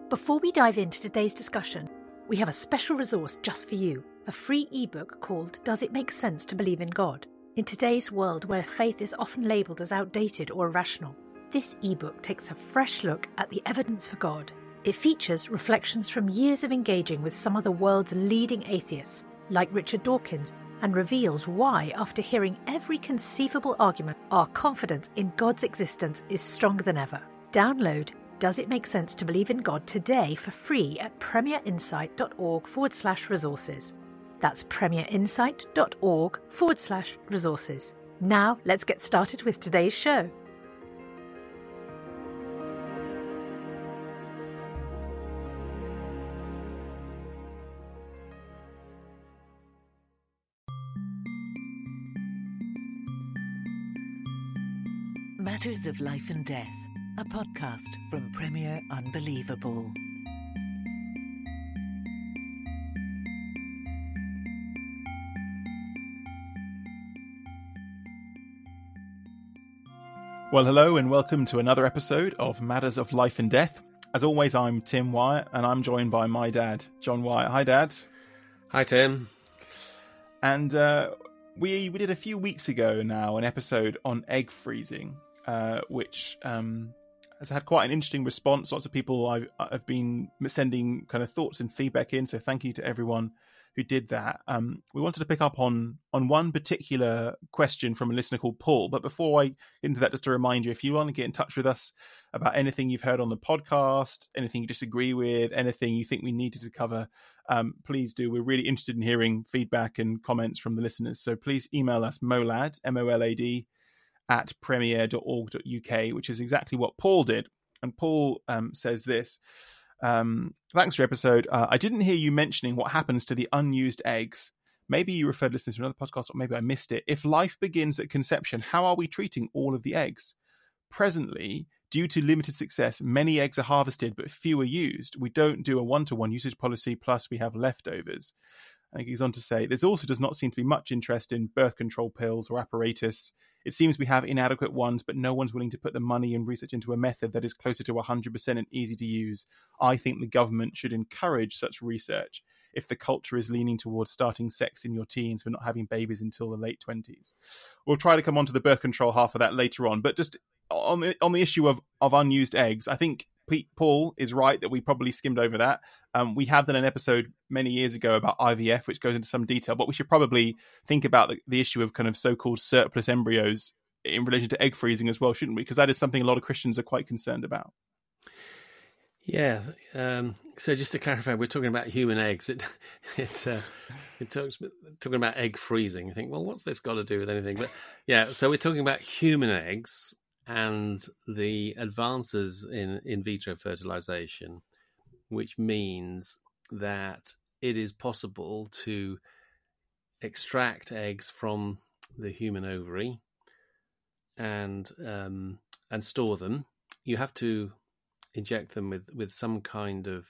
Before we dive into today's discussion, we have a special resource just for you, a free ebook called Does It Make Sense to Believe in God? In today's world where faith is often labelled as outdated or irrational, this ebook takes a fresh look at the evidence for God. It features reflections from years of engaging with some of the world's leading atheists, like Richard Dawkins, and reveals why, after hearing every conceivable argument, our confidence in God's existence is stronger than ever. Download Does It Make Sense to Believe in God today for free at premierinsight.org/resources. That's premierinsight.org/resources. Now let's get started with today's show. Matters of Life and Death, a podcast from Premier Unbelievable. Well, hello and welcome to another episode of Matters of Life and Death. As always, I'm Tim Wyatt and I'm joined by my dad, John Wyatt. Hi, Dad. Hi, Tim. And we did a few weeks ago now an episode on egg freezing, which has had quite an interesting response. Lots of people I've been sending kind of thoughts and feedback in, so thank you to everyone who did that. We wanted to pick up on one particular question from a listener called Paul. But before I get into that, just to remind you, if you want to get in touch with us about anything you've heard on the podcast, anything you disagree with, anything you think we needed to cover, please do. We're really interested in hearing feedback and comments from the listeners. So please email us molad, MOLAD, at premier.org.uk, which is exactly what Paul did. And Paul says this. Thanks for your episode. I didn't hear you mentioning what happens to the unused eggs. Maybe you referred listeners to another podcast, or maybe I missed it. If life begins at conception, how are we treating all of the eggs? Presently, due to limited success, many eggs are harvested, but fewer used. We don't do a one-to-one usage policy, plus we have leftovers. And he goes on to say, there also does not seem to be much interest in birth control pills or apparatus. It seems we have inadequate ones, but no one's willing to put the money and research into a method that is closer to 100% and easy to use. I think the government should encourage such research if the culture is leaning towards starting sex in your teens but not having babies until the late 20s. We'll try to come on to the birth control half of that later on. But just on the issue of unused eggs, I think Paul is right that we probably skimmed over that. We have done an episode many years ago about IVF, which goes into some detail, but we should probably think about the issue of kind of so-called surplus embryos in relation to egg freezing as well, shouldn't we? Because that is something a lot of Christians are quite concerned about. Yeah. So just to clarify, we're talking about human eggs. It talks talking about egg freezing. You think, well, what's this got to do with anything? But yeah, so we're talking about human eggs and the advances in vitro fertilization, which means that it is possible to extract eggs from the human ovary and store them. You have to inject them with some kind of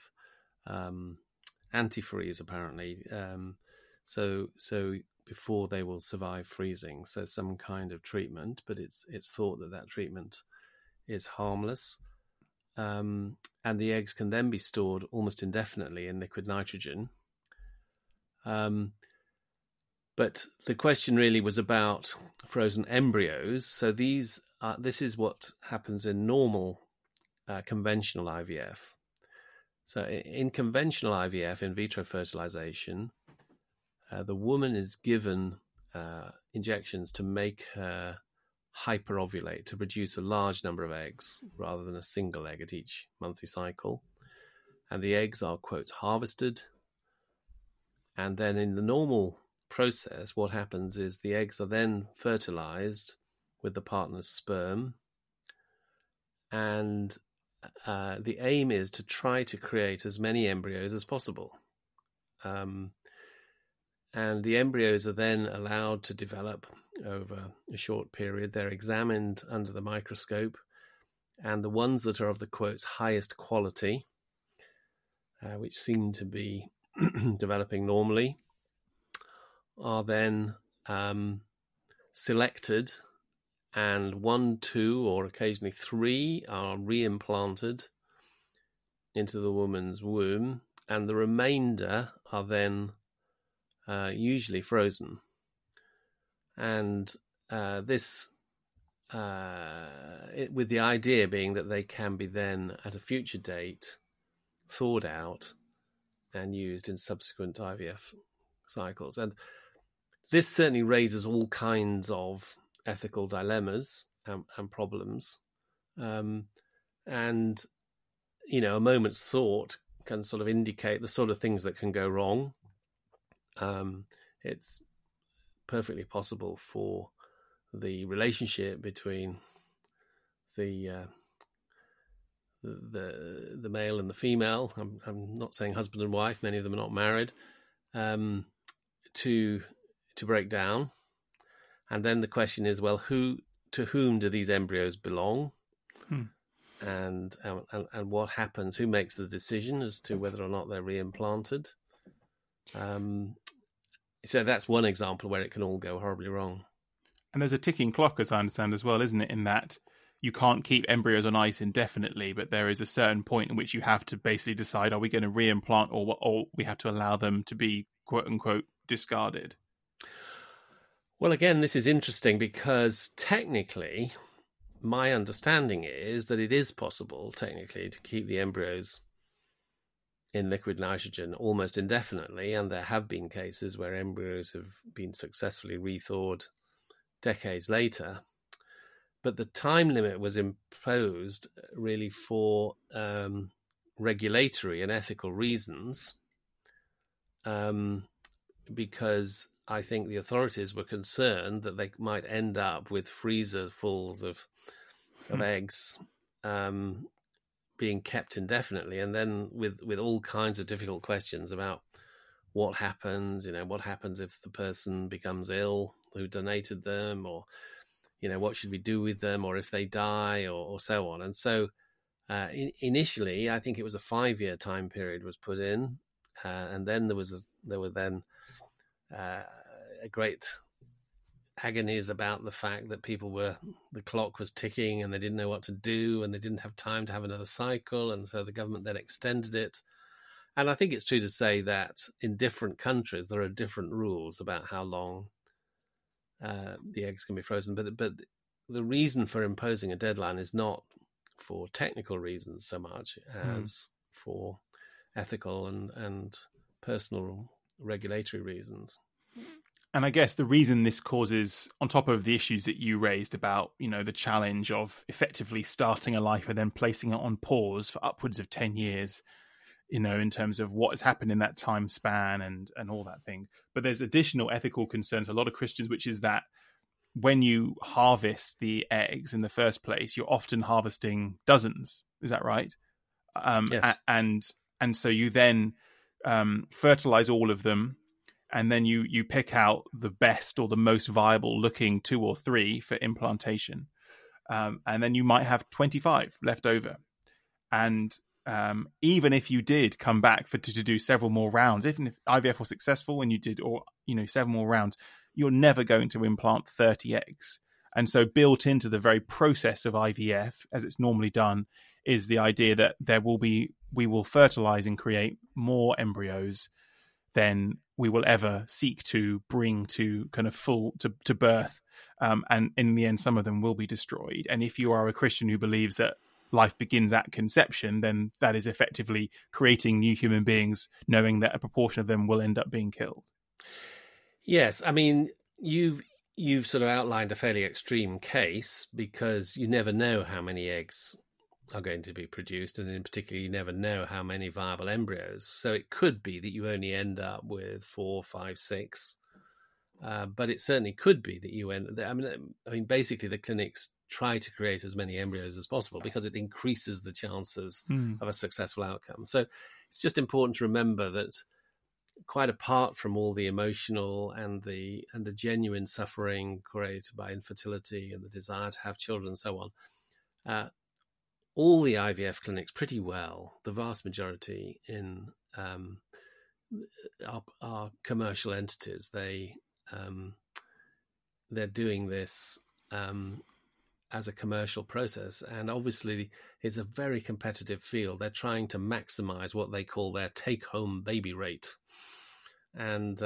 antifreeze, apparently, so before they will survive freezing. So some kind of treatment, but it's thought that treatment is harmless. And the eggs can then be stored almost indefinitely in liquid nitrogen. But the question really was about frozen embryos. So this is what happens in normal conventional IVF. So in conventional IVF, in vitro fertilization, the woman is given injections to make her hyperovulate, to produce a large number of eggs rather than a single egg at each monthly cycle. And the eggs are, quote, harvested. And then in the normal process, what happens is the eggs are then fertilized with the partner's sperm. And the aim is to try to create as many embryos as possible. And the embryos are then allowed to develop over a short period. They're examined under the microscope, and the ones that are of the, quotes, highest quality, which seem to be developing normally, are then selected, and 1, 2, or occasionally 3 are reimplanted into the woman's womb, and the remainder are then usually frozen. And this, with the idea being that they can be then at a future date thawed out and used in subsequent IVF cycles. And this certainly raises all kinds of ethical dilemmas and problems. And, you know, a moment's thought can sort of indicate the sort of things that can go wrong. It's perfectly possible for the relationship between the male and the female, I'm not saying husband and wife, many of them are not married, to break down. And then the question is, well, to whom do these embryos belong? And what happens? Who makes the decision as to whether or not they're reimplanted? So that's one example where it can all go horribly wrong. And there's a ticking clock, as I understand as well, isn't it? In that you can't keep embryos on ice indefinitely, but there is a certain point in which you have to basically decide: are we going to reimplant, or we have to allow them to be quote unquote discarded? Well, again, this is interesting because technically, my understanding is that it is possible, technically, to keep the embryos in liquid nitrogen almost indefinitely, and there have been cases where embryos have been successfully rethawed decades later. But the time limit was imposed really for regulatory and ethical reasons, because I think the authorities were concerned that they might end up with freezer fulls of eggs being kept indefinitely, and then with all kinds of difficult questions about what happens. You know, what happens if the person becomes ill who donated them, or, you know, what should we do with them, or if they die, or so on. And so initially, I think it was a 5-year time period was put in, and then there were then a great agonies about the fact that the clock was ticking and they didn't know what to do, and they didn't have time to have another cycle, and so the government then extended it. And I think it's true to say that in different countries there are different rules about how long the eggs can be frozen, but the reason for imposing a deadline is not for technical reasons so much as for ethical and personal regulatory reasons. And I guess the reason this causes, on top of the issues that you raised about, you know, the challenge of effectively starting a life and then placing it on pause for upwards of 10 years, you know, in terms of what has happened in that time span and all that thing. But there's additional ethical concerns for a lot of Christians, which is that when you harvest the eggs in the first place, you're often harvesting dozens. Is that right? Yes. And so you then fertilize all of them, and then you pick out the best or the most viable looking 2 or 3 for implantation. And then you might have 25 left over. And even if you did come back to do several more rounds, even if IVF was successful and you did, or, you know, 7 more rounds, you're never going to implant 30 eggs. And so built into the very process of IVF, as it's normally done, is the idea that we will fertilize and create more embryos than we will ever seek to bring to kind of full to birth. And in the end, some of them will be destroyed. And if you are a Christian who believes that life begins at conception, then that is effectively creating new human beings, knowing that a proportion of them will end up being killed. Yes, I mean, you've sort of outlined a fairly extreme case, because you never know how many eggs are going to be produced, and in particular, you never know how many viable embryos. So it could be that you only end up with 4, 5, 6, but it certainly could be that you end. I mean, basically, the clinics try to create as many embryos as possible because it increases the chances of a successful outcome. So it's just important to remember that, quite apart from all the emotional and the genuine suffering created by infertility and the desire to have children and so on, all the IVF clinics, pretty well, the vast majority in are commercial entities. They're doing this as a commercial process. And obviously, it's a very competitive field. They're trying to maximize what they call their take-home baby rate, and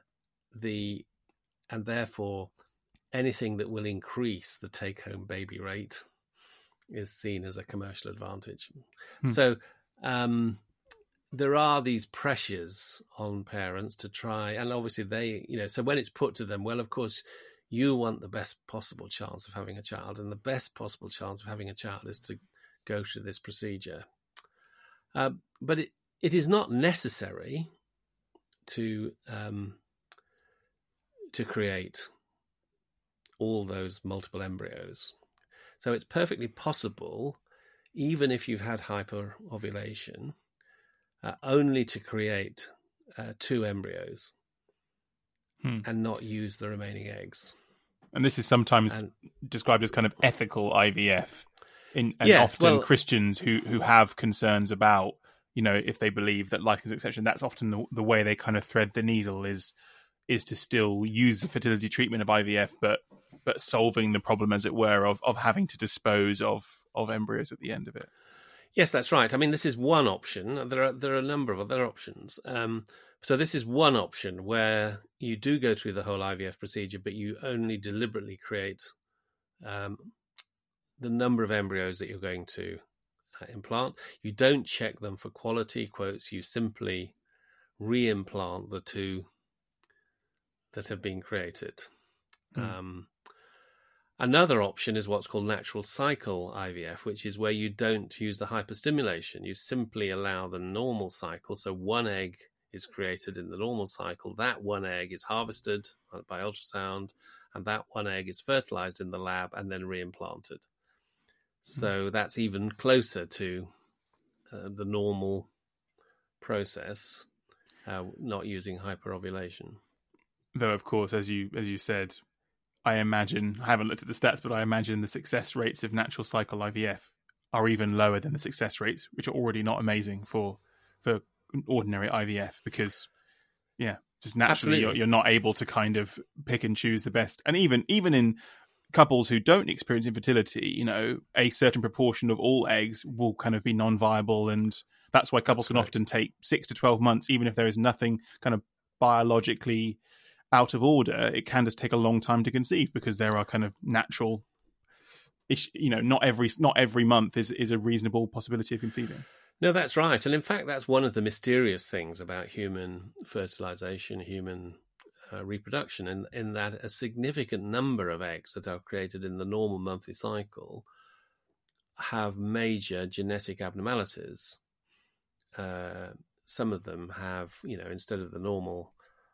therefore anything that will increase the take-home baby rate is seen as a commercial advantage. So there are these pressures on parents to try, and obviously so when it's put to them, well, of course, you want the best possible chance of having a child, and the best possible chance of having a child is to go through this procedure. But it is not necessary to create all those multiple embryos. So it's perfectly possible, even if you've had hyperovulation, only to create 2 embryos and not use the remaining eggs. And this is sometimes described as kind of ethical IVF. Often Christians who have concerns about, if they believe that life is an exception, that's often the way they kind of thread the needle is to still use the fertility treatment of IVF, but solving the problem, as it were, of having to dispose of embryos at the end of it. Yes, that's right. I mean, this is one option. There are a number of other options. So this is one option where you do go through the whole IVF procedure, but you only deliberately create the number of embryos that you're going to implant. You don't check them for quality quotes. You simply re-implant the 2 that have been created. Another option is what's called natural cycle IVF, which is where you don't use the hyperstimulation. You simply allow the normal cycle. So 1 egg is created in the normal cycle. That 1 egg is harvested by ultrasound, and that 1 egg is fertilized in the lab and then reimplanted. So that's even closer to the normal process, not using hyperovulation. Though, of course, as you said, I haven't looked at the stats, but I imagine the success rates of natural cycle IVF are even lower than the success rates, which are already not amazing for ordinary IVF, because, just naturally you're not able to kind of pick and choose the best. And even in couples who don't experience infertility, a certain proportion of all eggs will kind of be non-viable, and that's why couples can often take 6 to 12 months, even if there is nothing kind of biologically out of order. It can just take a long time to conceive because there are kind of natural, not every month is a reasonable possibility of conceiving. No, that's right. And in fact, that's one of the mysterious things about human fertilization, human reproduction, in that a significant number of eggs that are created in the normal monthly cycle have major genetic abnormalities. Some of them have, instead of the normal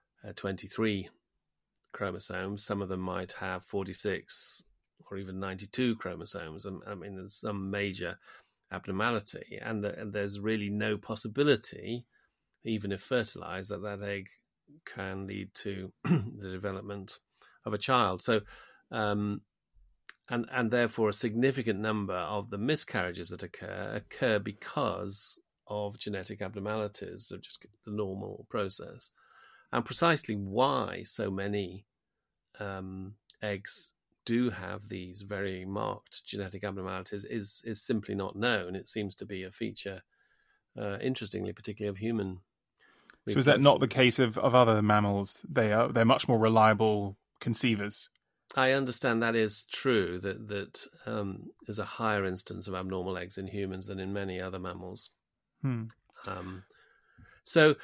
23 chromosomes, some of them might have 46 or even 92 chromosomes. I mean, there's some major abnormality, and there's really no possibility, even if fertilized, that egg can lead to the development of a child. So, and therefore a significant number of the miscarriages that occur because of genetic abnormalities of just the normal process. And precisely why so many eggs do have these very marked genetic abnormalities is simply not known. It seems to be a feature, interestingly, particularly of human. So is that not the case of other mammals? They're much more reliable conceivers. I understand that is true, that there's a higher instance of abnormal eggs in humans than in many other mammals. So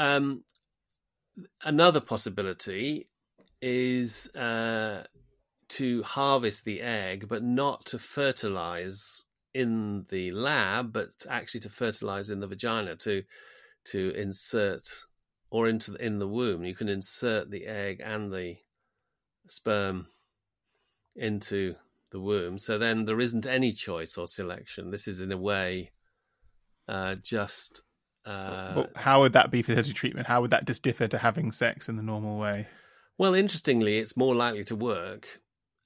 another possibility is to harvest the egg, but not to fertilize in the lab, but actually to fertilize in the vagina, to insert, or in the womb. You can insert the egg and the sperm into the womb. So then there isn't any choice or selection. This is in a way just... Well, how would that be fertility treatment? How would that just differ to having sex in the normal way? Well, interestingly, it's more likely to work,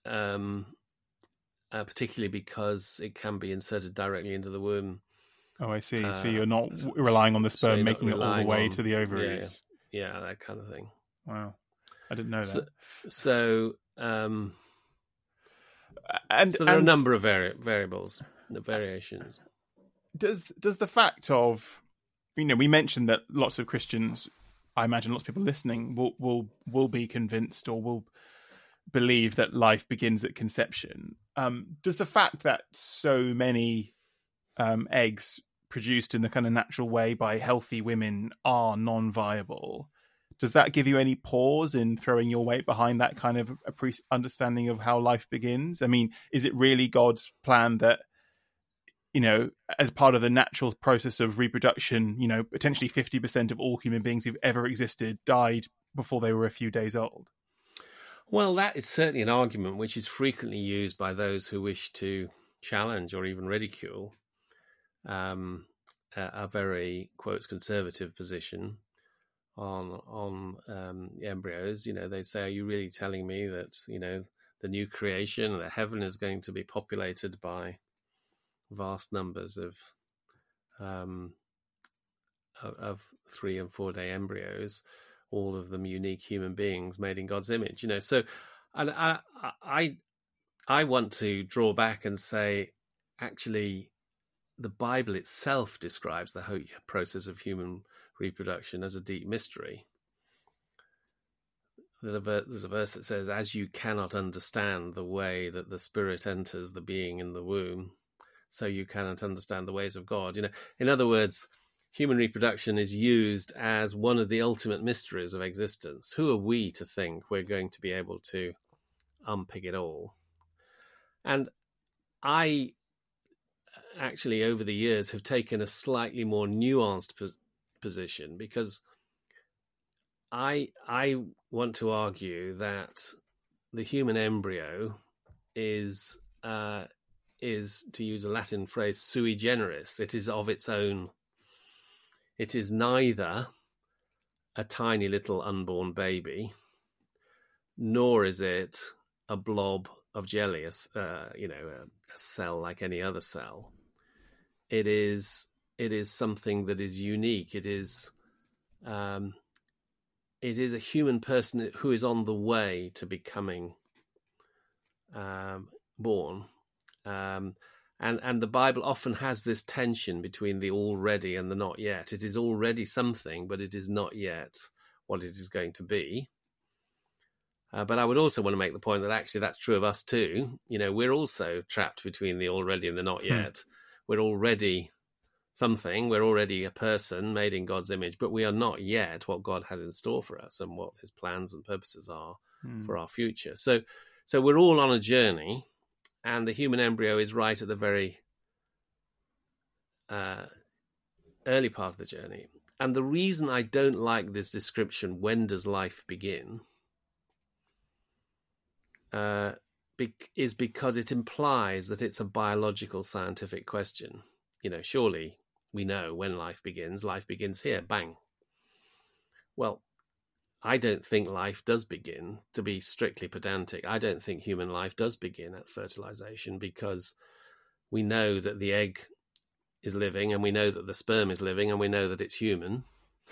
particularly because it can be inserted directly into the womb. Oh, I see. So you're not relying on the sperm making it all the way to the ovaries. Yeah, that kind of thing. Wow. I didn't know that. So And so there are a number of variables, the variations. Does the fact of, we mentioned that lots of Christians, I imagine lots of people listening will be convinced or will believe that life begins at conception. Does the fact that so many eggs produced in the kind of natural way by healthy women are non-viable, does that give you any pause in throwing your weight behind that kind of understanding of how life begins? I mean, is it really God's plan that, as part of the natural process of reproduction, potentially 50% of all human beings who've ever existed died before they were a few days old? Well, that is certainly an argument which is frequently used by those who wish to challenge or even ridicule a very, quotes, conservative position on embryos. They say, are you really telling me that, the new creation, that heaven is going to be populated by vast numbers of 3 and 4 day embryos, all of them unique human beings made in God's image? So, and I want to draw back and say, actually, the Bible itself describes the whole process of human reproduction as a deep mystery. There's a verse that says, as you cannot understand the way that the spirit enters the being in the womb, so you cannot understand the ways of God. In other words, human reproduction is used as one of the ultimate mysteries of existence. Who are we to think we're going to be able to unpick it all? And I actually, over the years, have taken a slightly more nuanced position, because I want to argue that the human embryo is, to use a Latin phrase, sui generis. It is of its own. It is neither a tiny little unborn baby, nor is it a blob of jelly, a cell like any other cell. It is something that is unique. It is a human person who is on the way to becoming born. And the Bible often has this tension between the already and the not yet. It is already something, but it is not yet what it is going to be. But I would also want to make the point that actually that's true of us too. We're also trapped between the already and the not yet. We're already something. We're already a person made in God's image, but we are not yet what God has in store for us and what his plans and purposes are for our future. So we're all on a journey, and the human embryo is right at the very early part of the journey. And the reason I don't like this description, when does life begin, is because it implies that it's a biological scientific question. Surely we know when life begins. Life begins here, bang. Well, I don't think life does begin, to be strictly pedantic. I don't think human life does begin at fertilization, because we know that the egg is living, and we know that the sperm is living, and we know that it's human.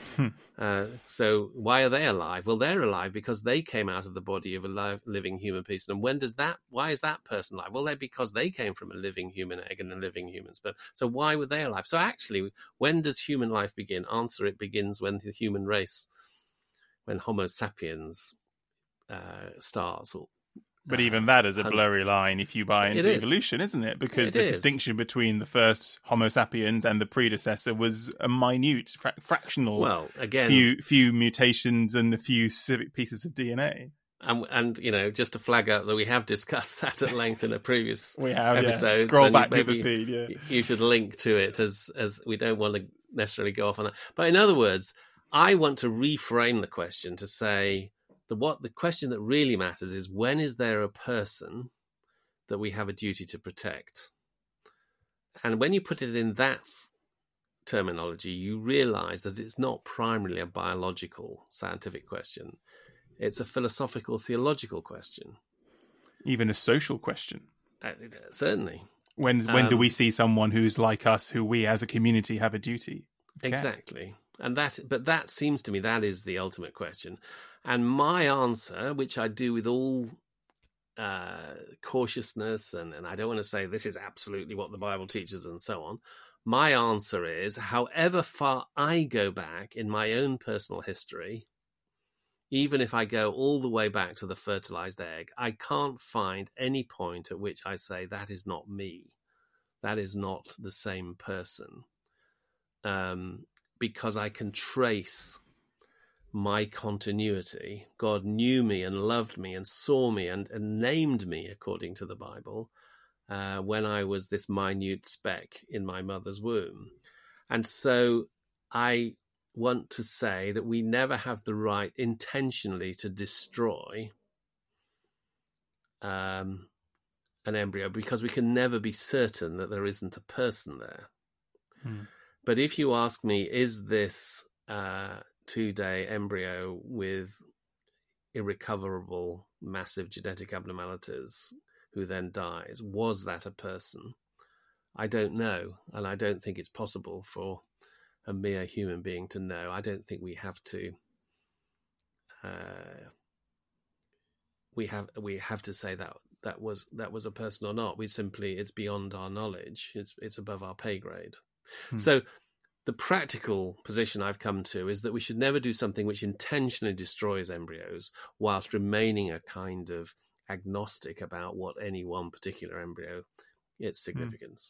So why are they alive? Well, they're alive because they came out of the body of a living human person. And why is that person alive? Well, because they came from a living human egg and a living human sperm. So why were they alive? So actually, when does human life begin? Answer, it begins when the human race, when Homo sapiens starts. But even that is a blurry line if you buy into evolution, isn't it? Because the distinction between the first Homo sapiens and the predecessor was a minute, fractional, few mutations and a few specific pieces of DNA. And just to flag out that we have discussed that at length in a previous episode. Yeah. Scroll back to the feed, yeah. You should link to it, as we don't want to necessarily go off on that. But in other words, I want to reframe the question to say, the question that really matters is, when is there a person that we have a duty to protect? And when you put it in that terminology, you realize that it's not primarily a biological, scientific question. It's a philosophical, theological question. Even a social question. Certainly. When do we see someone who's like us, who we as a community have a duty? Exactly. But that seems to me, that is the ultimate question. And my answer, which I do with all cautiousness, and I don't want to say this is absolutely what the Bible teaches and so on. My answer is, however far I go back in my own personal history, even if I go all the way back to the fertilized egg, I can't find any point at which I say that is not me. That is not the same person. Because I can trace my continuity. God knew me and loved me and saw me and named me, according to the Bible, when I was this minute speck in my mother's womb. And so I want to say that we never have the right intentionally to destroy an embryo, because we can never be certain that there isn't a person there. But if you ask me, is this 2-day embryo with irrecoverable, massive genetic abnormalities who then dies, was that a person? I don't know, and I don't think it's possible for a mere human being to know. I don't think we have to. We have to say that was a person or not. It's beyond our knowledge. It's above our pay grade. So the practical position I've come to is that we should never do something which intentionally destroys embryos whilst remaining a kind of agnostic about what any one particular embryo, its significance.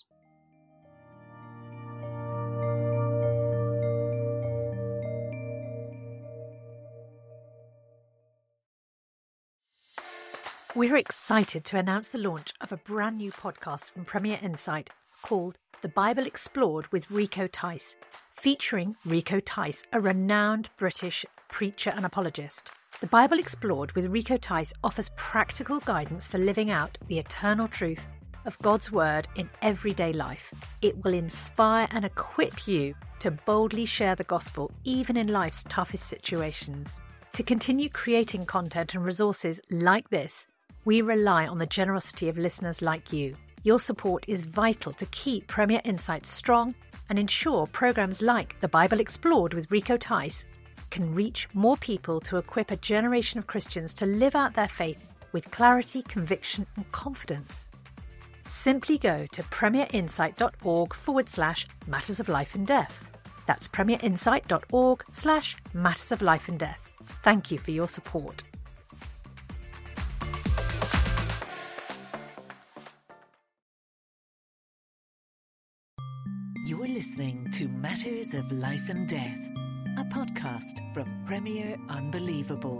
We're excited to announce the launch of a brand new podcast from Premier Insight called The Bible Explored with Rico Tice, featuring Rico Tice, a renowned British preacher and apologist. The Bible Explored with Rico Tice offers practical guidance for living out the eternal truth of God's Word in everyday life. It will inspire and equip you to boldly share the gospel even in life's toughest situations. To continue creating content and resources like this, we rely on the generosity of listeners like you. Your support is vital to keep Premier Insight strong and ensure programs like The Bible Explored with Rico Tice can reach more people to equip a generation of Christians to live out their faith with clarity, conviction and confidence. Simply go to premierinsight.org/matters of life and death. That's premierinsight.org/matters of life and death. Thank you for your support. You're listening to Matters of Life and Death, a podcast from Premier Unbelievable.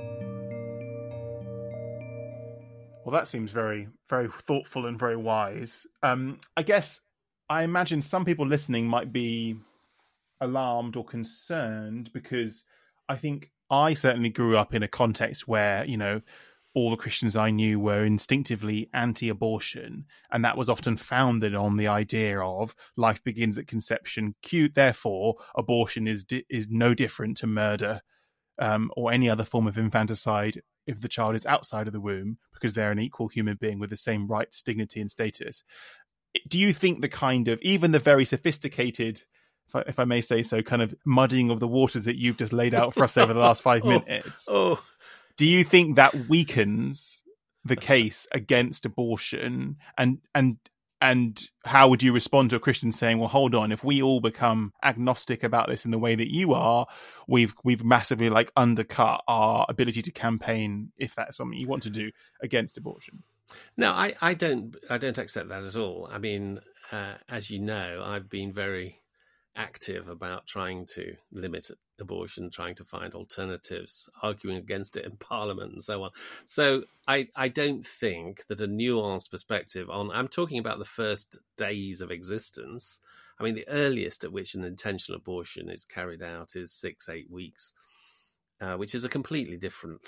Well, that seems very, very thoughtful and very wise. I imagine some people listening might be alarmed or concerned, because I think I certainly grew up in a context where, all the Christians I knew were instinctively anti-abortion, and that was often founded on the idea of life begins at conception. Therefore, abortion is no different to murder or any other form of infanticide if the child is outside of the womb, because they're an equal human being with the same rights, dignity, and status. Do you think the kind of, even the very sophisticated, if I may say so, kind of muddying of the waters that you've just laid out for us over the last 5 minutes, do you think that weakens the case against abortion? And how would you respond to a Christian saying, well, hold on, if we all become agnostic about this in the way that you are, we've massively undercut our ability to campaign, if that's something you want to do, against abortion? No, I don't accept that at all. I mean, as you know, I've been very active about trying to limit abortion, trying to find alternatives, arguing against it in Parliament and so on. So I don't think that a nuanced perspective on, I'm talking about the first days of existence. I mean, the earliest at which an intentional abortion is carried out is 6-8 weeks, which is a completely different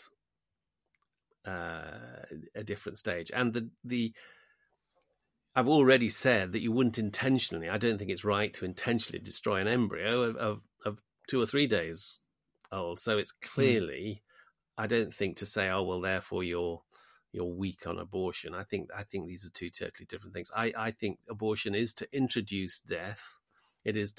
stage. And I've already said that you wouldn't intentionally, I don't think it's right to intentionally destroy an embryo of 2 or 3 days old. So it's clearly, I don't think to say, oh, well, therefore you're weak on abortion. I think these are two totally different things. I think abortion is to introduce death. It is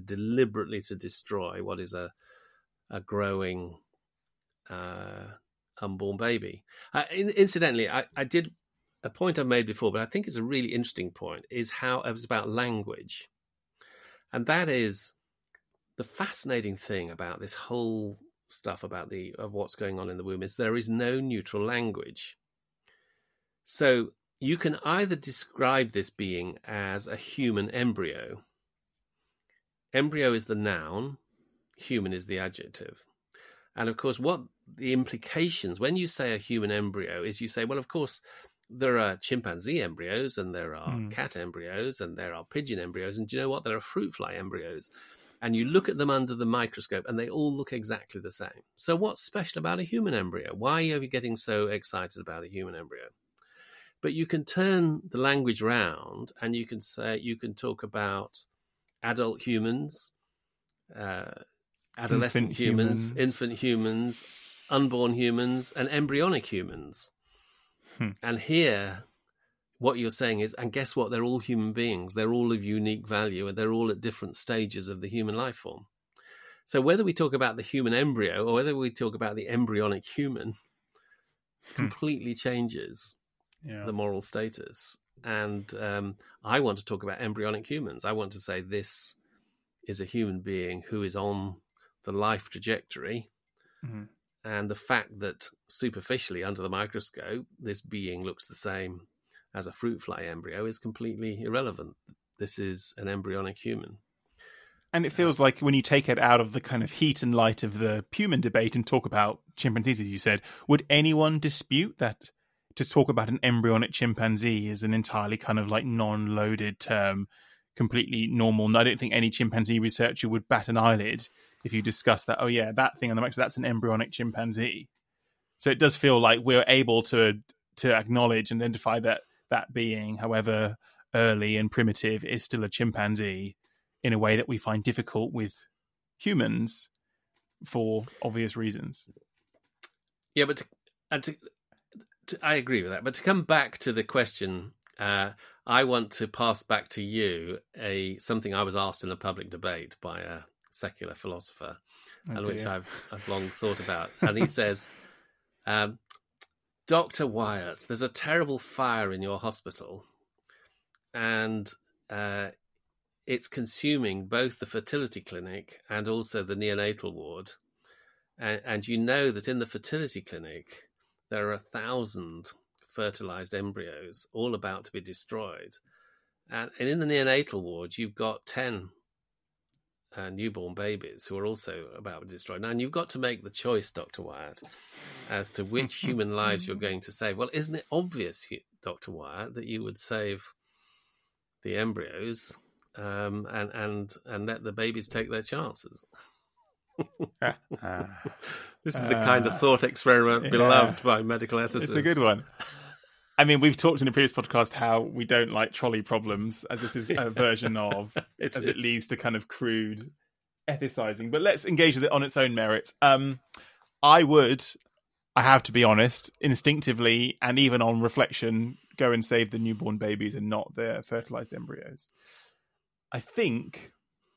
deliberately to destroy what is a growing unborn baby. Incidentally, I did a point I've made before, but I think it's a really interesting point, is how it was about language. And that is the fascinating thing about this whole stuff about of what's going on in the womb is there is no neutral language. So you can either describe this being as a human embryo. Embryo is the noun, human is the adjective. And of course, what the implications, when you say a human embryo, is you say, well, of course, there are chimpanzee embryos and there are cat embryos and there are pigeon embryos. And do you know what? There are fruit fly embryos. And you look at them under the microscope and they all look exactly the same. So what's special about a human embryo? Why are you getting so excited about a human embryo? But you can turn the language round and you can talk about adult humans, adolescent humans, infant humans, unborn humans, and embryonic humans. And here, what you're saying is, and guess what? They're all human beings. They're all of unique value, and they're all at different stages of the human life form. So whether we talk about the human embryo or whether we talk about the embryonic human completely changes the moral status. And I want to talk about embryonic humans. I want to say this is a human being who is on the life trajectory. And the fact that superficially under the microscope, this being looks the same as a fruit fly embryo is completely irrelevant. This is an embryonic human. And it feels like when you take it out of the kind of heat and light of the human debate and talk about chimpanzees, as you said, would anyone dispute that to talk about an embryonic chimpanzee is an entirely kind of like non-loaded term, completely normal? I don't think any chimpanzee researcher would bat an eyelid if you discuss that, oh yeah, that thing on the microscope, that's an embryonic chimpanzee. So it does feel like we're able to acknowledge and identify that being, however early and primitive, is still a chimpanzee in a way that we find difficult with humans for obvious reasons. Yeah, but I agree with that. But to come back to the question, I want to pass back to you something I was asked in a public debate by a secular philosopher, which I've long thought about. And he says, Dr. Wyatt, there's a terrible fire in your hospital, and it's consuming both the fertility clinic and also the neonatal ward. And you know that in the fertility clinic, there are 1,000 fertilized embryos all about to be destroyed. And in the neonatal ward, you've got 10 newborn babies who are also about to be destroyed. Now, and you've got to make the choice, Dr. Wyatt, as to which human lives you're going to save. Well, isn't it obvious, Dr. Wyatt, that you would save the embryos and let the babies take their chances? This is the kind of thought experiment beloved by medical ethicists. It's a good one. I mean, we've talked in a previous podcast how we don't like trolley problems, as this is a version of, it leads to kind of crude ethicizing. But let's engage with it on its own merits. I have to be honest, instinctively and even on reflection, go and save the newborn babies and not their fertilized embryos. I think,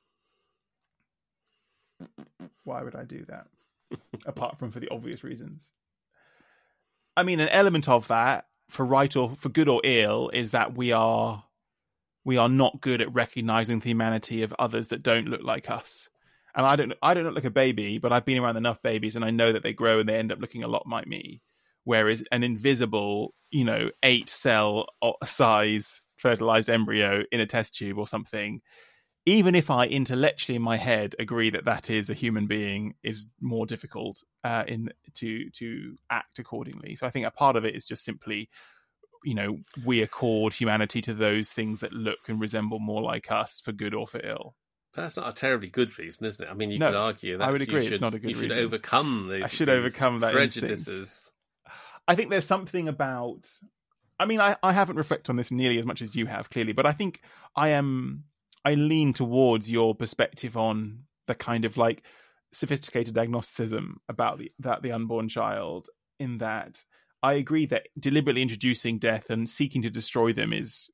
why would I do that? Apart from for the obvious reasons. I mean, an element of that, for good or ill, is that we are not good at recognizing the humanity of others that don't look like us. And I don't look like a baby, but I've been around enough babies and I know that they grow and they end up looking a lot like me. Whereas an invisible, 8-cell size fertilized embryo in a test tube or something, even if I intellectually in my head agree that is a human being, is more difficult to act accordingly. So I think a part of it is just simply, we accord humanity to those things that look and resemble more like us, for good or for ill. That's not a terribly good reason, isn't it? I mean, you could argue that I would agree. It's not a good reason. You should overcome these. I should overcome that prejudices. Instinct. I think there's something about. I mean, I haven't reflected on this nearly as much as you have, clearly, but I think I lean towards your perspective on the kind of like sophisticated agnosticism about the unborn child, in that I agree that deliberately introducing death and seeking to destroy them is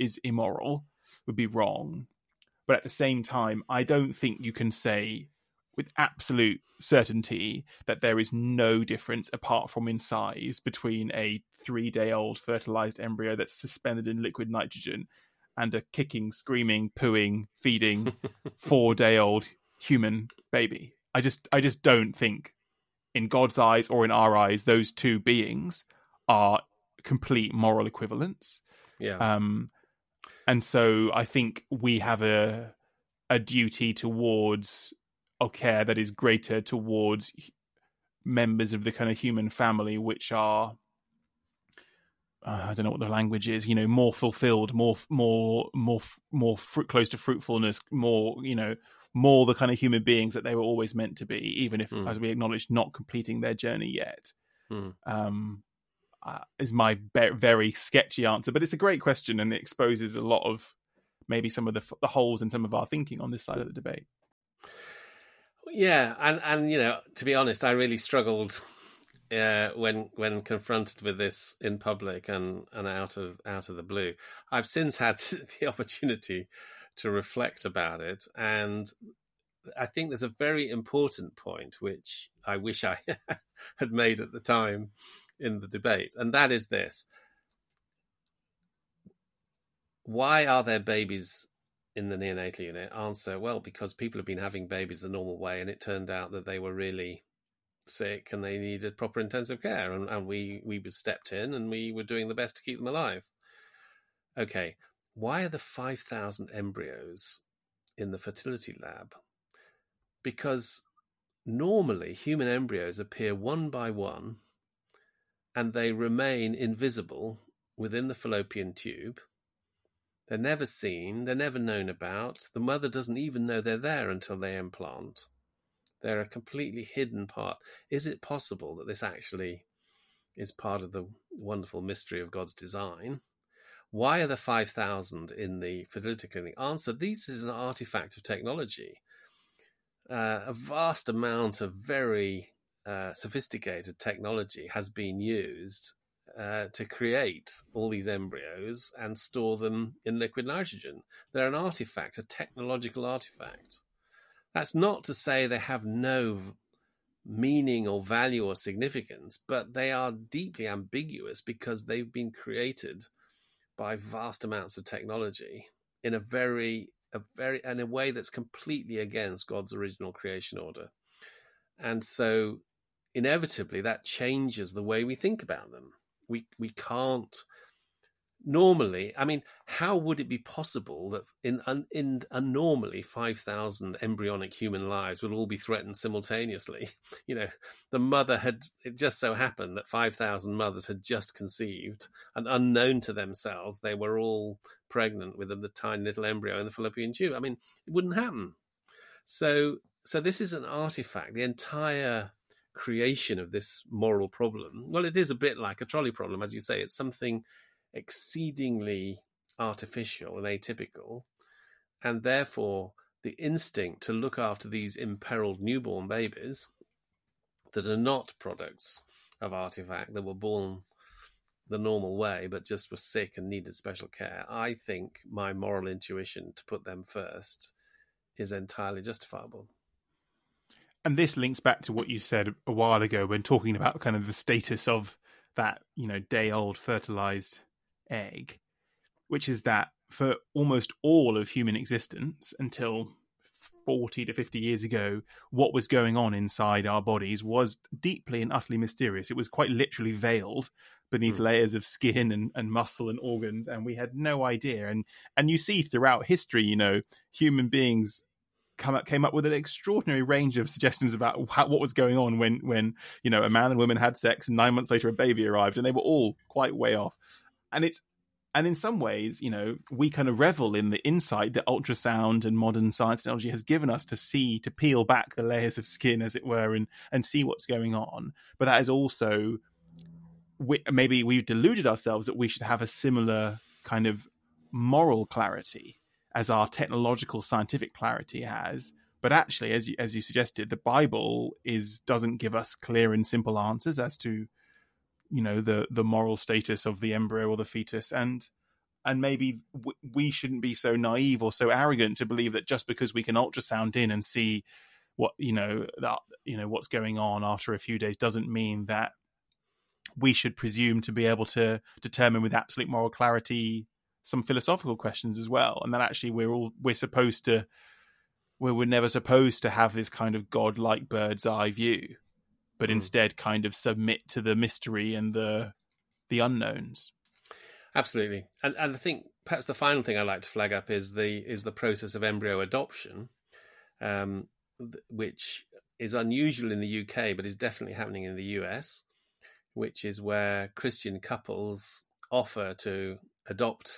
immoral, would be wrong. But at the same time, I don't think you can say with absolute certainty that there is no difference apart from in size between a 3-day-old fertilized embryo that's suspended in liquid nitrogen and a kicking, screaming, pooing, feeding 4-day-old human baby. I just don't think, in God's eyes or in our eyes, those two beings are complete moral equivalents. Yeah. And so I think we have a duty towards care that is greater towards members of the kind of human family, which are, I don't know what the language is, more fulfilled, more close to fruitfulness, more the kind of human beings that they were always meant to be, even if, as we acknowledge, not completing their journey yet. Is my very sketchy answer, but it's a great question, and it exposes a lot of maybe some of the holes in some of our thinking on this side of the debate. Yeah, and to be honest, I really struggled when confronted with this in public and out of the blue. I've since had the opportunity to reflect about it, and I think there's a very important point which I wish I had made at the time in the debate, and that is this: why are there babies in the neonatal unit? Answer: well, because people have been having babies the normal way, and it turned out that they were really sick and they needed proper intensive care, and we stepped in and we were doing the best to keep them alive. Okay, why are there 5,000 embryos in the fertility lab? Because normally human embryos appear one by one and they remain invisible within the fallopian tube. They're never seen, they're never known about. The mother doesn't even know they're there until they implant. They're a completely hidden part. Is it possible that this actually is part of the wonderful mystery of God's design? Why are there 5,000 in the fertility clinic? Answer: this is an artifact of technology. A vast amount of very sophisticated technology has been used to create all these embryos and store them in liquid nitrogen. They're an artifact, a technological artifact. That's not to say they have no meaning or value or significance, but they are deeply ambiguous because they've been created by vast amounts of technology in a way that's completely against God's original creation order. And so inevitably that changes the way we think about them. We can't normally, I mean, how would it be possible that in normally 5,000 embryonic human lives would all be threatened simultaneously? The mother it just so happened that 5,000 mothers had just conceived, and unknown to themselves, they were all pregnant with the tiny little embryo in the fallopian tube. I mean, it wouldn't happen. So this is an artifact. The entire creation of this moral problem, well, it is a bit like a trolley problem, as you say. It's something exceedingly artificial and atypical, and therefore the instinct to look after these imperiled newborn babies that are not products of artifact, that were born the normal way but just were sick and needed special care, I think my moral intuition to put them first is entirely justifiable. And this links back to what you said a while ago when talking about kind of the status of that, day-old fertilized egg, which is that for almost all of human existence until 40 to 50 years ago, what was going on inside our bodies was deeply and utterly mysterious. It was quite literally veiled beneath layers of skin and muscle and organs, and we had no idea. And you see throughout history, human beings came up with an extraordinary range of suggestions about what was going on when a man and woman had sex and 9 months later a baby arrived, and they were all quite way off. And in some ways, we kind of revel in the insight that ultrasound and modern science technology has given us to peel back the layers of skin, as it were, and see what's going on. But that is also, maybe we've deluded ourselves that we should have a similar kind of moral clarity as our technological scientific clarity has. But actually, as you suggested, the Bible doesn't give us clear and simple answers as to the moral status of the embryo or the fetus, and maybe we shouldn't be so naive or so arrogant to believe that just because we can ultrasound in and see what's going on after a few days doesn't mean that we should presume to be able to determine with absolute moral clarity some philosophical questions as well. And that actually we're never supposed to have this kind of godlike bird's eye view, but instead kind of submit to the mystery and the unknowns. Absolutely. And I think perhaps the final thing I'd like to flag up is the process of embryo adoption, which is unusual in the UK, but is definitely happening in the US, which is where Christian couples offer to adopt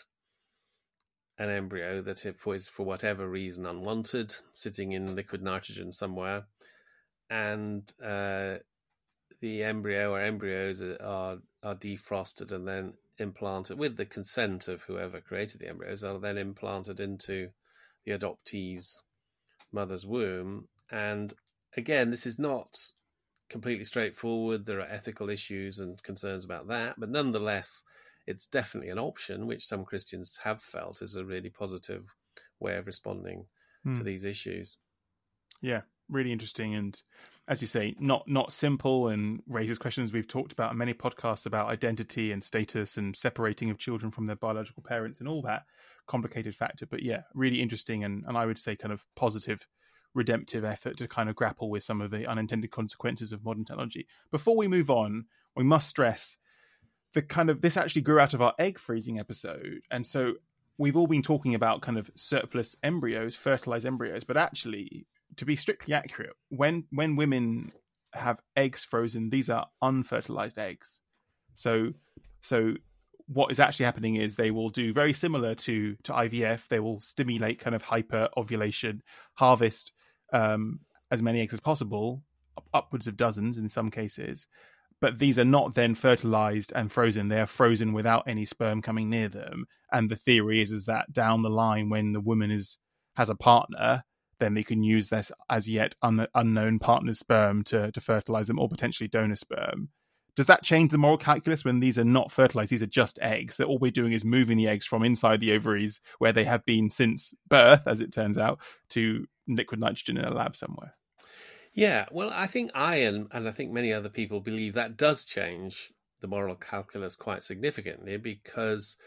an embryo that is for whatever reason unwanted, sitting in liquid nitrogen somewhere, and the embryo or embryos are defrosted and then implanted with the consent of whoever created the embryos. Are then implanted into the adoptee's mother's womb. And again, this is not completely straightforward. There are ethical issues and concerns about that, but nonetheless, it's definitely an option, which some Christians have felt is a really positive way of responding to these issues. Yeah, really interesting. And as you say, not simple, and raises questions we've talked about in many podcasts about identity and status and separating of children from their biological parents and all that complicated factor. But yeah, really interesting. And I would say kind of positive, redemptive effort to kind of grapple with some of the unintended consequences of modern technology. Before we move on, we must stress this actually grew out of our egg freezing episode. And so we've all been talking about kind of surplus embryos, fertilized embryos, but actually, to be strictly accurate, when women have eggs frozen, these are unfertilized eggs. So what is actually happening is they will do very similar to IVF. They will stimulate kind of hyper ovulation, harvest as many eggs as possible, upwards of dozens in some cases. But these are not then fertilized and frozen. They are frozen without any sperm coming near them. And the theory is that down the line, when the woman has a partner, then they can use this as yet unknown partner's sperm to fertilize them, or potentially donor sperm. Does that change the moral calculus when these are not fertilized? These are just eggs. That all we're doing is moving the eggs from inside the ovaries, where they have been since birth, as it turns out, to liquid nitrogen in a lab somewhere. Yeah, well, I think and I think many other people believe that does change the moral calculus quite significantly, because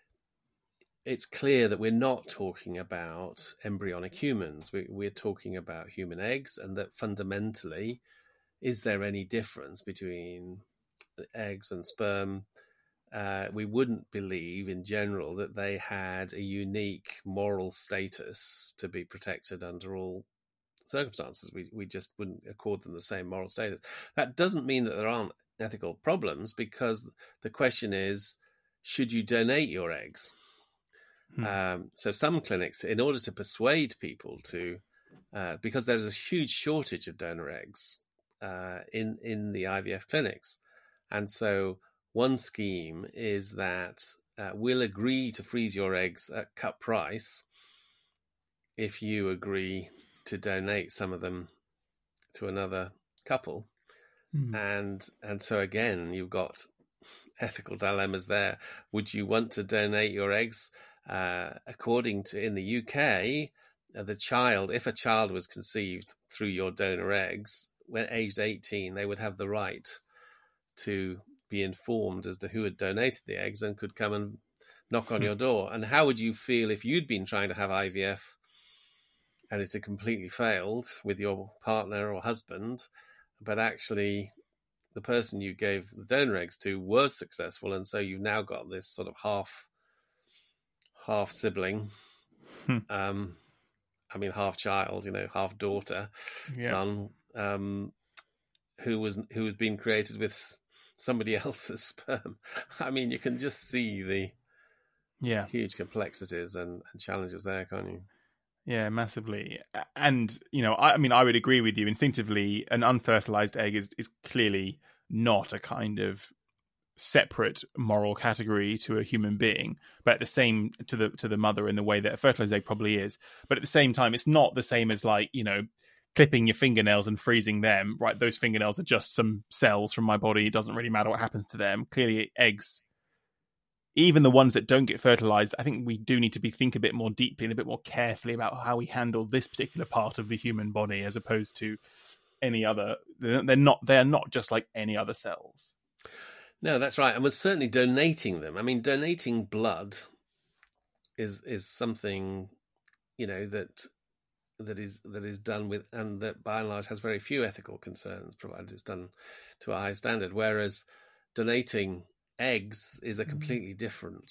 it's clear that we're not talking about embryonic humans. We're talking about human eggs, and that fundamentally, is there any difference between eggs and sperm? We wouldn't believe in general that they had a unique moral status to be protected under all circumstances. We just wouldn't accord them the same moral status. That doesn't mean that there aren't ethical problems, because the question is, should you donate your eggs? So some clinics, in order to persuade people to, because there is a huge shortage of donor eggs in the IVF clinics, and so one scheme is that we'll agree to freeze your eggs at cut price if you agree to donate some of them to another couple. And so again, you've got ethical dilemmas there. Would you want to donate your eggs? According to, in the UK, if a child was conceived through your donor eggs, when aged 18, they would have the right to be informed as to who had donated the eggs and could come and knock on your door. And how would you feel if you'd been trying to have IVF and it had completely failed with your partner or husband, but actually the person you gave the donor eggs to was successful, and so you've now got this sort of half sibling, half child, half daughter, son, who was being created with somebody else's sperm. I mean, you can just see the huge complexities and challenges there, can't you? Yeah, massively. And, I would agree with you. Instinctively, an unfertilized egg is clearly not a kind of separate moral category to a human being, but at the same to the mother in the way that a fertilized egg probably is. But at the same time, it's not the same as clipping your fingernails and freezing them, right? Those fingernails are just some cells from my body. It doesn't really matter what happens to them. Clearly, eggs even the ones that don't get fertilized, I think we do need to think a bit more deeply and a bit more carefully about how we handle this particular part of the human body as opposed to any other. They're not just like any other cells. No, that's right. And we're certainly donating them. I mean, donating blood is something, that is done with, and that by and large has very few ethical concerns, provided it's done to a high standard. Whereas donating eggs is a completely different,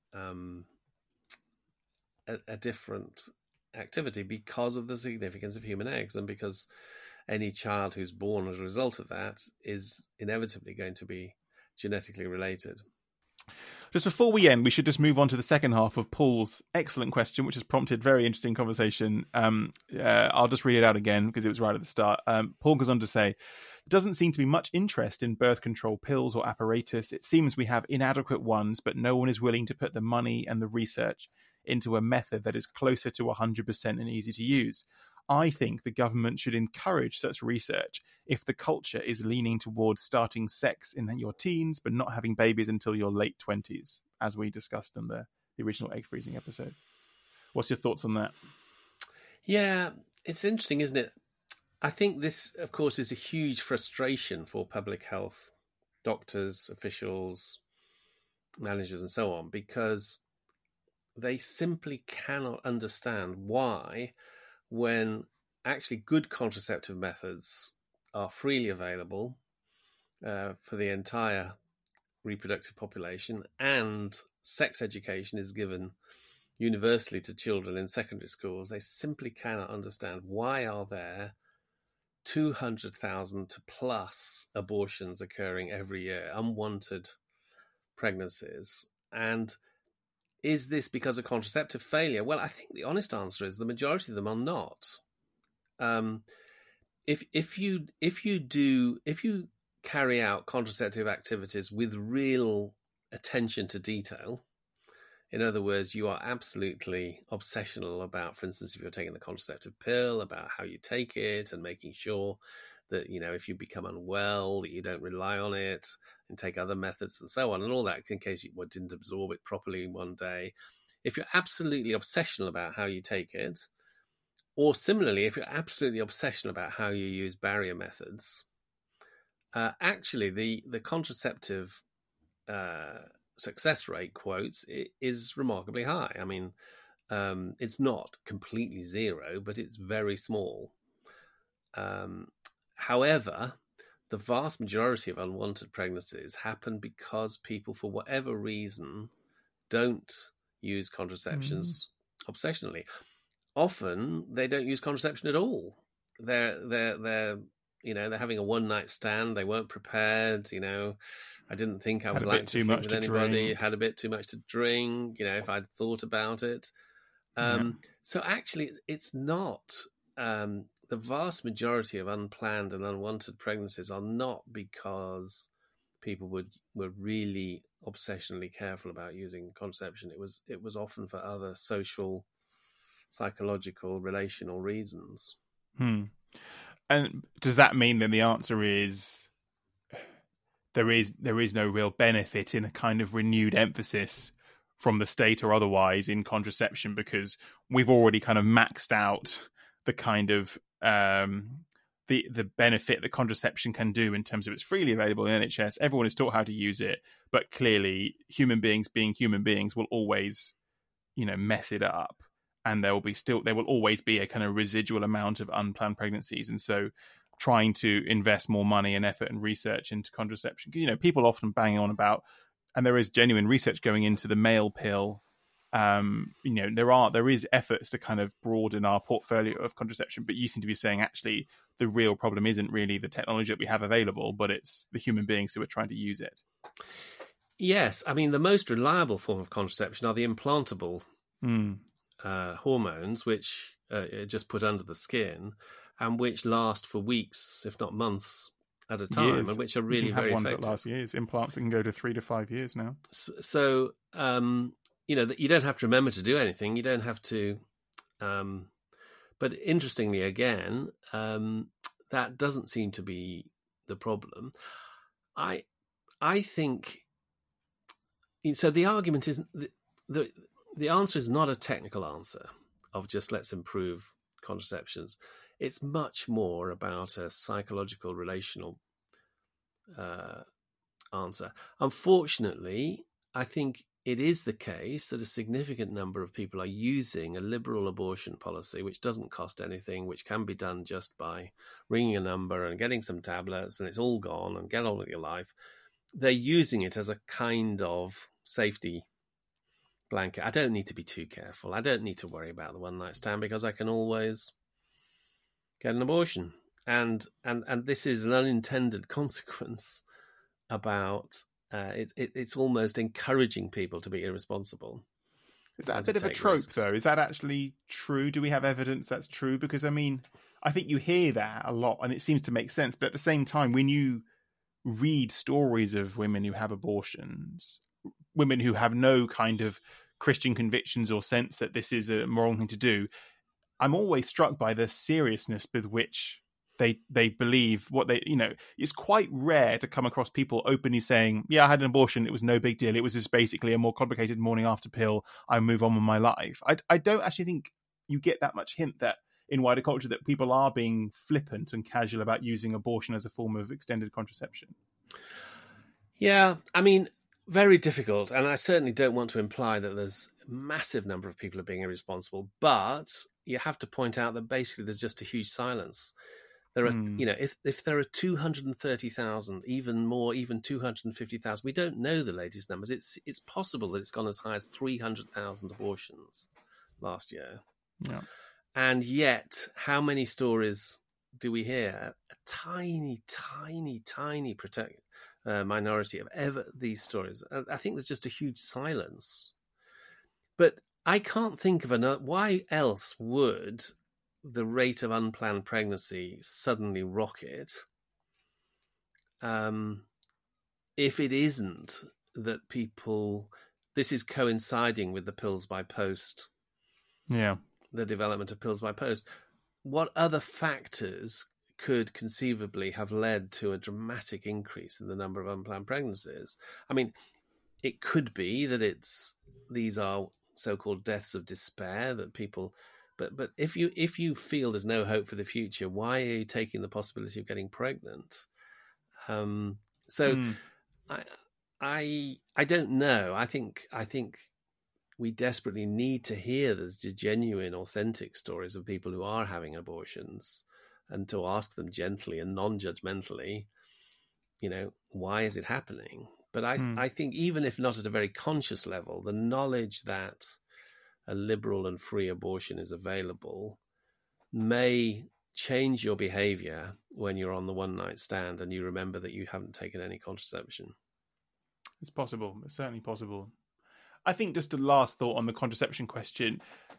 a different activity because of the significance of human eggs, and because any child who's born as a result of that is inevitably going to be genetically related. Just before we end, we should just move on to the second half of Paul's excellent question, which has prompted very interesting conversation. I'll just read it out again because it was right at the start. Paul goes on to say, there doesn't seem to be much interest in birth control pills or apparatus. It seems we have inadequate ones, but no one is willing to put the money and the research into a method that is closer to 100% and easy to use. I think the government should encourage such research if the culture is leaning towards starting sex in your teens but not having babies until your late 20s, as we discussed in the original egg freezing episode. What's your thoughts on that? Yeah, it's interesting, isn't it? I think this, of course, is a huge frustration for public health doctors, officials, managers, and so on, because they simply cannot understand why, when actually good contraceptive methods are freely available for the entire reproductive population, and sex education is given universally to children in secondary schools, they simply cannot understand why are there 200,000 to plus abortions occurring every year, unwanted pregnancies. And is this because of contraceptive failure? Well, I think the honest answer is the majority of them are not. If you carry out contraceptive activities with real attention to detail, in other words, you are absolutely obsessional about, for instance, if you're taking the contraceptive pill, about how you take it and making sure that, if you become unwell, that you don't rely on it and take other methods and so on, and all that in case you didn't absorb it properly one day. If you're absolutely obsessional about how you take it, or similarly, if you're absolutely obsessional about how you use barrier methods, actually the contraceptive success rate, quotes, is remarkably high. I mean, it's not completely zero, but it's very small. However, the vast majority of unwanted pregnancies happen because people, for whatever reason, don't use contraceptions obsessionally. Often they don't use contraception at all. They're having a one night stand. They weren't prepared. I didn't think I was likely to sleep with anybody. Had a bit too much to drink. If I'd thought about it. So actually, it's not. The vast majority of unplanned and unwanted pregnancies are not because people were really obsessionally careful about using contraception. It was often for other social, psychological, relational reasons. And does that mean then the answer is there is no real benefit in a kind of renewed emphasis from the state or otherwise in contraception, because we've already kind of maxed out the kind of the benefit that contraception can do in terms of it's freely available in NHS. Everyone is taught how to use it, but clearly human beings being human beings will always, mess it up. And there will always be a kind of residual amount of unplanned pregnancies. And so trying to invest more money and effort and research into contraception, because, people often bang on about, and there is genuine research going into the male pill. There is efforts to kind of broaden our portfolio of contraception, but you seem to be saying actually the real problem isn't really the technology that we have available, but it's the human beings who are trying to use it. Yes. I mean, the most reliable form of contraception are the implantable hormones, which are just put under the skin and which last for weeks, if not months at a time, years. And which are really very effective. Ones that last years. Implants that can go to 3 to 5 years now. So you don't have to remember to do anything. You don't have to. But interestingly, again, that doesn't seem to be the problem. I think So the argument is the answer is not a technical answer of just let's improve contraceptions. It's much more about a psychological, relational answer. Unfortunately, I think it is the case that a significant number of people are using a liberal abortion policy, which doesn't cost anything, which can be done just by ringing a number and getting some tablets, and it's all gone, and get on with your life. They're using it as a kind of safety blanket. I don't need to be too careful. I don't need to worry about the one night stand because I can always get an abortion. And this is an unintended consequence about it's almost encouraging people to be irresponsible. Is that a bit of a trope, risks. though? Is that actually true? Do we have evidence that's true? Because, I mean, I think you hear that a lot and it seems to make sense. But at the same time, when you read stories of women who have abortions, women who have no kind of Christian convictions or sense that this is a moral thing to do, I'm always struck by the seriousness with which they believe what they, it's quite rare to come across people openly saying, yeah, I had an abortion, it was no big deal, it was just basically a more complicated morning after pill, I move on with my life. I don't actually think you get that much hint that in wider culture that people are being flippant and casual about using abortion as a form of extended contraception. Yeah, I mean, very difficult. And I certainly don't want to imply that there's a massive number of people are being irresponsible, but you have to point out that basically there's just a huge silence. There are, if there are 230,000, even more, even 250,000, we don't know the latest numbers. It's possible that it's gone as high as 300,000 abortions last year. Yeah. And yet, how many stories do we hear? A tiny minority of ever these stories. I think there's just a huge silence. But I can't think of another. Why else would the rate of unplanned pregnancy suddenly rocket if it isn't that this is coinciding with the pills by post, the development of pills by post. What other factors could conceivably have led to a dramatic increase in the number of unplanned pregnancies? I mean, it could be that these are so-called deaths of despair that people. But if you feel there's no hope for the future, why are you taking the possibility of getting pregnant? I don't know. I think we desperately need to hear the genuine, authentic stories of people who are having abortions, and to ask them gently and non-judgmentally, why is it happening? But I think even if not at a very conscious level, the knowledge that a liberal and free abortion is available may change your behavior when you're on the one night stand and you remember that you haven't taken any contraception. It's possible. It's certainly possible. I think just a last thought on the contraception question,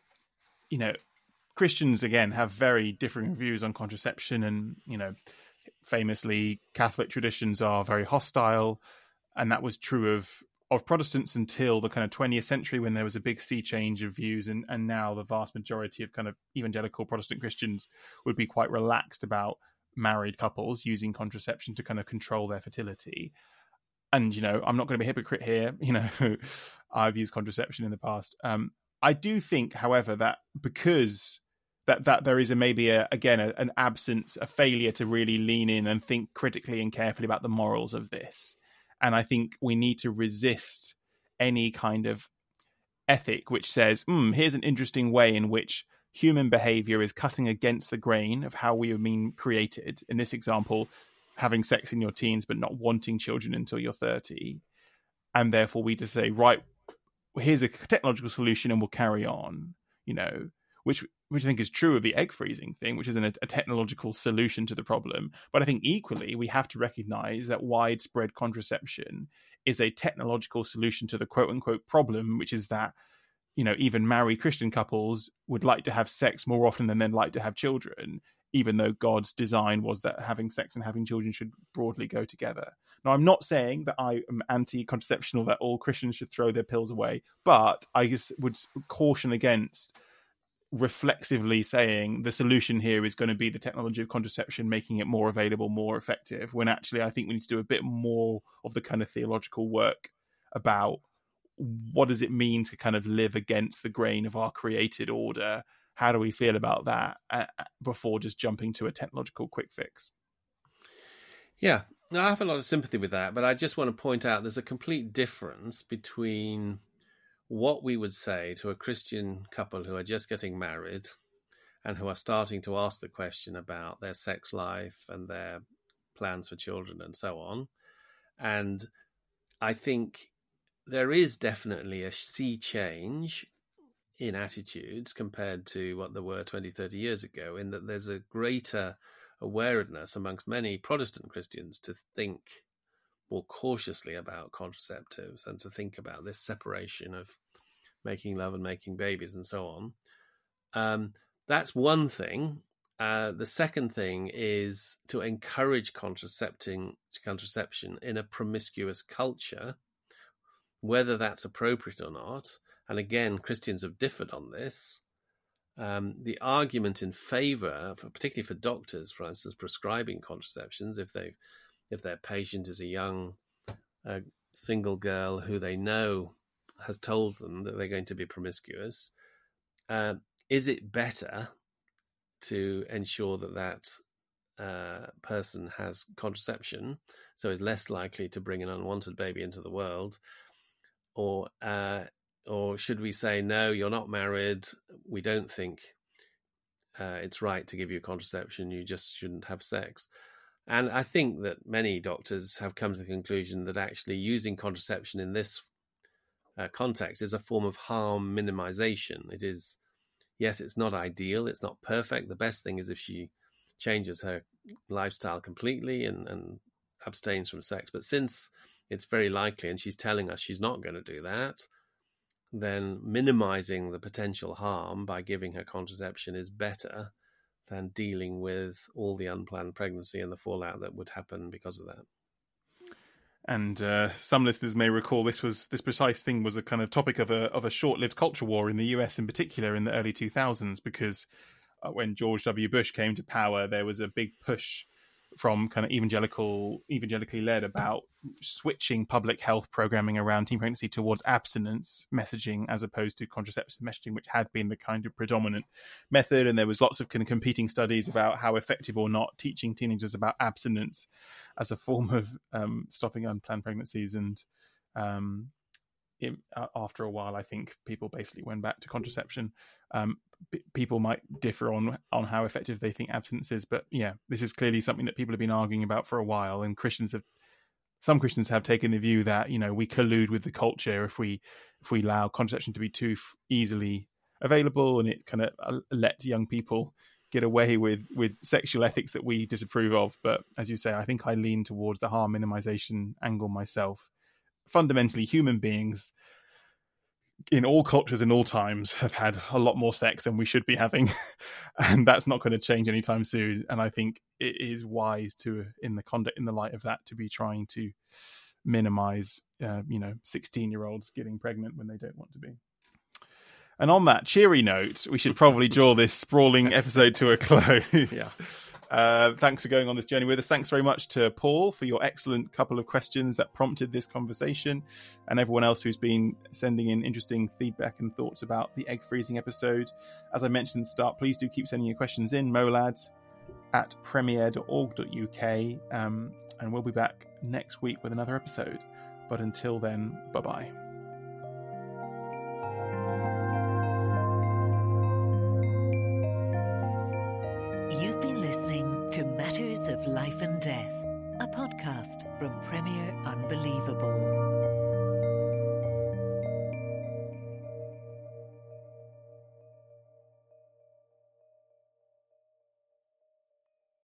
Christians, again, have very differing views on contraception, and, famously Catholic traditions are very hostile. And that was true of Protestants until the kind of 20th century, when there was a big sea change of views, and now the vast majority of kind of evangelical Protestant Christians would be quite relaxed about married couples using contraception to kind of control their fertility. And, I'm not going to be a hypocrite here. I've used contraception in the past. I do think, however, that because that there is an absence, a failure to really lean in and think critically and carefully about the morals of this. And I think we need to resist any kind of ethic which says, here's an interesting way in which human behavior is cutting against the grain of how we have been created. In this example, having sex in your teens but not wanting children until you're 30. And therefore we just say, right, here's a technological solution and we'll carry on, which I think is true of the egg freezing thing, which isn't a technological solution to the problem. But I think equally, we have to recognize that widespread contraception is a technological solution to the quote unquote problem, which is that, even married Christian couples would like to have sex more often than they'd like to have children, even though God's design was that having sex and having children should broadly go together. Now, I'm not saying that I am anti-contraception or that all Christians should throw their pills away, but I just would caution against reflexively saying the solution here is going to be the technology of contraception, making it more available, more effective, when actually I think we need to do a bit more of the kind of theological work about what does it mean to kind of live against the grain of our created order? How do we feel about that before just jumping to a technological quick fix? Yeah, I have a lot of sympathy with that, but I just want to point out there's a complete difference between what we would say to a Christian couple who are just getting married and who are starting to ask the question about their sex life and their plans for children and so on. And I think there is definitely a sea change in attitudes compared to what there were 20, 30 years ago, in that there's a greater awareness amongst many Protestant Christians to think more cautiously about contraceptives and to think about this separation of making love and making babies and so on. That's one thing. The second thing is to encourage contraception in a promiscuous culture, whether that's appropriate or not. And again, Christians have differed on this. The argument in favour, particularly for doctors, for instance, prescribing contraceptions, if their patient is a young single girl who they know has told them that they're going to be promiscuous, is it better to ensure that person has contraception, so is less likely to bring an unwanted baby into the world, or should we say, no, you're not married, we don't think it's right to give you contraception, you just shouldn't have sex? And I think that many doctors have come to the conclusion that actually using contraception in this context is a form of harm minimization. It is, yes, it's not ideal, it's not perfect. The best thing is if she changes her lifestyle completely and abstains from sex. But since it's very likely, and she's telling us she's not going to do that, then minimizing the potential harm by giving her contraception is better than dealing with all the unplanned pregnancy and the fallout that would happen because of that. And some listeners may recall this precise thing was a kind of topic of a short-lived culture war in the US in particular in the early 2000s, because when George W. Bush came to power, there was a big push from kind of evangelically led about switching public health programming around teen pregnancy towards abstinence messaging as opposed to contraceptive messaging, which had been the kind of predominant method. And there was lots of kind of competing studies about how effective or not teaching teenagers about abstinence as a form of stopping unplanned pregnancies. And after a while, I think people basically went back to contraception. People might differ on how effective they think abstinence is, but yeah, this is clearly something that people have been arguing about for a while, and some Christians have taken the view that, you know, we collude with the culture if we allow contraception to be too easily available, and it kind of lets young people get away with sexual ethics that we disapprove of. But as you say, I think I lean towards the harm minimization angle myself. Fundamentally, human beings in all cultures in all times have had a lot more sex than we should be having, and that's not going to change anytime soon. And I think it is wise to, in the light of that, to be trying to minimize 16-year-olds getting pregnant when they don't want to be. And on that cheery note, we should probably draw this sprawling episode to a close. Yeah. Thanks for going on this journey with us. Thanks very much to Paul for your excellent couple of questions that prompted this conversation, and everyone else who's been sending in interesting feedback and thoughts about the egg freezing episode. As I mentioned at the start, please do keep sending your questions in, molads@premier.org.uk, and we'll be back next week with another episode. But until then, bye-bye. Matters of Life and Death, a podcast from Premier Unbelievable.